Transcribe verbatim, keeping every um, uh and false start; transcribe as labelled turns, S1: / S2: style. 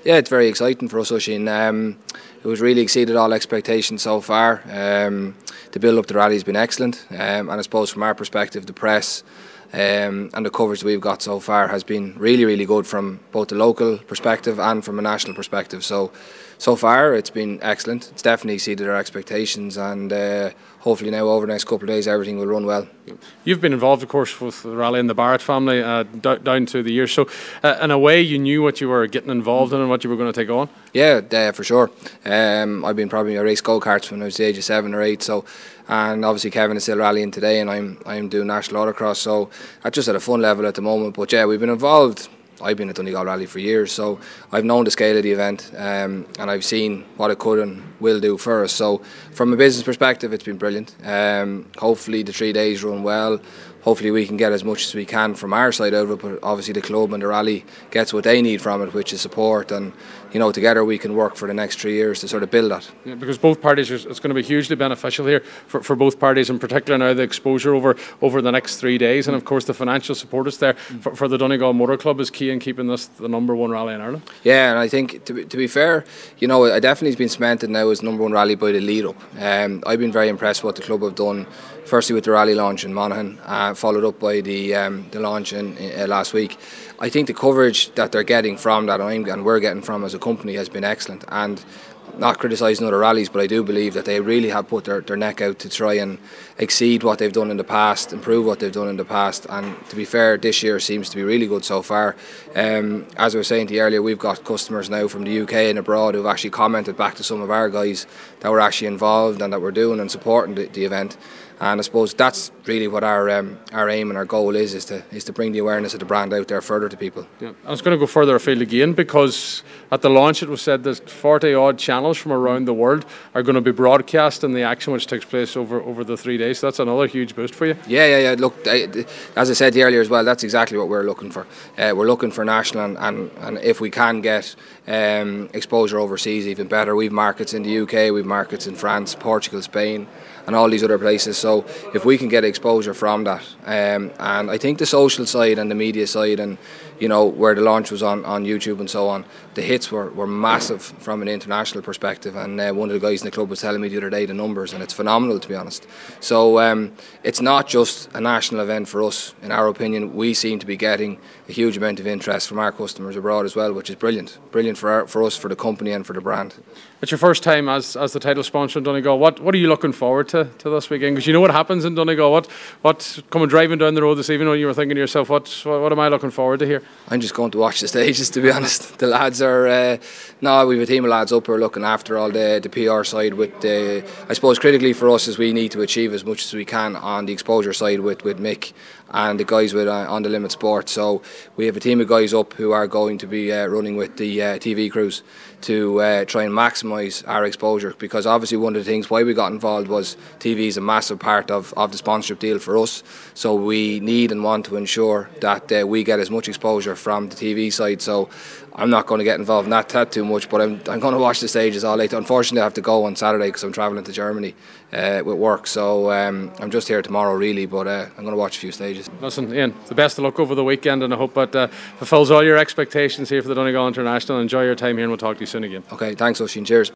S1: Yeah, it's very exciting for us, Oisín. Um, it was really exceeded all expectations so far. Um, the build up to the rally has been excellent, um, and I suppose from our perspective, the press um, and the coverage we've got so far has been really, really good from both the local perspective and from a national perspective. So, so far it's been excellent. It's definitely exceeded our expectations, and uh, hopefully now over the next couple of days everything will run well.
S2: You've been involved, of course, with the rally and the Barrett family uh, d- down through the years. So, uh, in a way, you knew what you were getting involved in and what you were going to take on.
S1: Yeah, uh, for sure. Um, I've been probably a race go-karts when I was the age of seven or eight. So, and obviously Kevin is still rallying today, and I'm I'm doing national autocross. So, that's just at a fun level at the moment. But yeah, we've been involved. I've been at Donegal Rally for years, so I've known the scale of the event, um, and I've seen what it could and will do for us. So from a business perspective, it's been brilliant. Um, hopefully the three days run well. Hopefully we can get as much as we can from our side out of it, but obviously the club and the rally gets what they need from it, which is support, and you know, together we can work for the next three years to sort of build that.
S2: Yeah, because both parties, are, it's going to be hugely beneficial here for, for both parties, in particular now the exposure over, over the next three days, and of course the financial support is there for, for the Donegal Motor Club is key in keeping this the number one rally in Ireland.
S1: Yeah, and I think to be, to be fair, you know, it definitely has been cemented now as number one rally by the lead up. Um, I've been very impressed with what the club have done. Firstly with the rally launch in Monaghan, uh, followed up by the um, the launch in, uh, last week. I think the coverage that they're getting from that, and we're getting from as a company, has been excellent. And not criticising other rallies, but I do believe that they really have put their, their neck out to try and exceed what they've done in the past, improve what they've done in the past. And to be fair, this year seems to be really good so far. Um, as I was saying to you earlier, we've got customers now from the U K and abroad who've actually commented back to some of our guys that were actually involved and that were doing and supporting the, the event. And I suppose that's really what our um, our aim and our goal is, is to is to bring the awareness of the brand out there further to people.
S2: Yeah. I was going to go further afield again, because at the launch it was said that forty odd channels from around the world are going to be broadcasting the action which takes place over, over the three days. So that's another huge boost for you.
S1: Yeah, yeah, yeah. Look, I, as I said earlier as well, that's exactly what we're looking for. Uh, we're looking for national, and, and, and if we can get um, exposure overseas, even better. We've markets in the U K, we've markets in France, Portugal, Spain, and all these other places. So if we can get exposure from that, um, and I think the social side and the media side, and you know, where the launch was on, on YouTube and so on, the hits were, were massive from an international perspective. And uh, one of the guys in the club was telling me the other day the numbers, and it's phenomenal, to be honest. So um, it's not just a national event for us. In our opinion, we seem to be getting a huge amount of interest from our customers abroad as well, which is brilliant. Brilliant for our, for us, for the company and for the brand.
S2: It's your first time as as the title sponsor in Donegal. What what are you looking forward to, to this weekend? Because you know what happens in Donegal. What what coming driving down the road this evening, you were thinking to yourself, what what am I looking forward to here?
S1: I'm just going to watch the stages, to be honest. The lads are uh, no, we've a team of lads up who are looking after all the the P R side. With the, I suppose critically for us is we need to achieve as much as we can on the exposure side with with Mick and the guys with uh, On the Limit Sport. So we have a team of guys up who are going to be uh, running with the uh, T V crews to uh, try and maximise our exposure, because obviously one of the things why we got involved was T V is a massive part of, of the sponsorship deal for us. So we need and want to ensure that uh, we get as much exposure from the T V side. So I'm not going to get involved in that, that too much, but I'm, I'm going to watch the stages all late. Unfortunately I have to go on Saturday because I'm travelling to Germany uh, with work, so um, I'm just here tomorrow really, but uh, I'm going to watch a few stages.
S2: Listen, Ian, the best of luck over the weekend, and I hope that uh, fulfills all your expectations here for the Donegal International. Enjoy your time here, and we'll talk to you soon again.
S1: Okay, thanks Oisín, cheers.